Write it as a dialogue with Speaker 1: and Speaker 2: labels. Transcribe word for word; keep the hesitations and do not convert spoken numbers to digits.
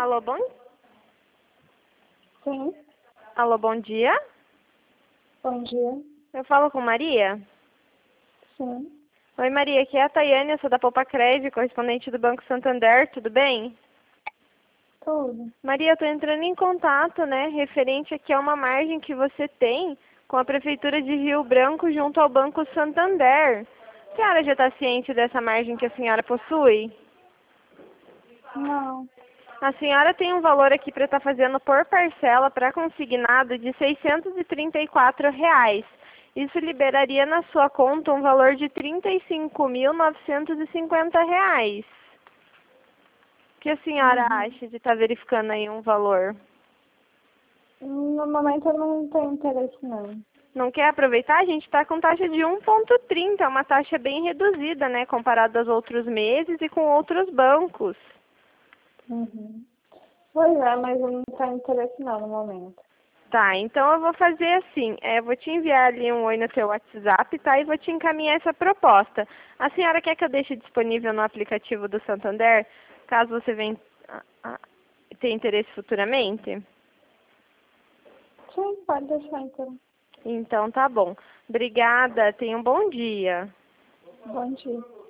Speaker 1: Alô, bom...
Speaker 2: Sim,
Speaker 1: Alô, bom dia.
Speaker 2: bom dia.
Speaker 1: Eu falo com Maria?
Speaker 2: Sim,
Speaker 1: Oi, Maria, aqui é a Tayane, eu sou da Poupa Crédito, correspondente do Banco Santander, tudo bem?
Speaker 2: tudo.
Speaker 1: Maria, eu estou entrando em contato, né, referente aqui a uma margem que você tem com a Prefeitura de Rio Branco junto ao Banco Santander. A senhora já está ciente dessa margem que a senhora possui?
Speaker 2: Não,
Speaker 1: A senhora tem um valor aqui para estar fazendo por parcela para consignado de seiscentos e trinta e quatro reais. Isso liberaria na sua conta um valor de trinta e cinco mil novecentos e cinquenta reais. O que a senhora
Speaker 2: uhum.
Speaker 1: acha de estar verificando aí um valor?
Speaker 2: No momento eu não tenho interesse não.
Speaker 1: Não quer aproveitar? A gente está com taxa de um vírgula trinta, é uma taxa bem reduzida, né, comparada aos outros meses e com outros bancos.
Speaker 2: Uhum. Pois é, mas eu não tenho interesse não no momento.
Speaker 1: Tá, então eu vou fazer assim, é, eu vou te enviar ali um oi no teu WhatsApp, tá? E vou te encaminhar essa proposta. A senhora quer que eu deixe disponível no aplicativo do Santander, caso você venha ah, ah, ter interesse futuramente?
Speaker 2: Sim, pode deixar então.
Speaker 1: Então tá bom. Obrigada, tenha um bom dia.
Speaker 2: Bom dia.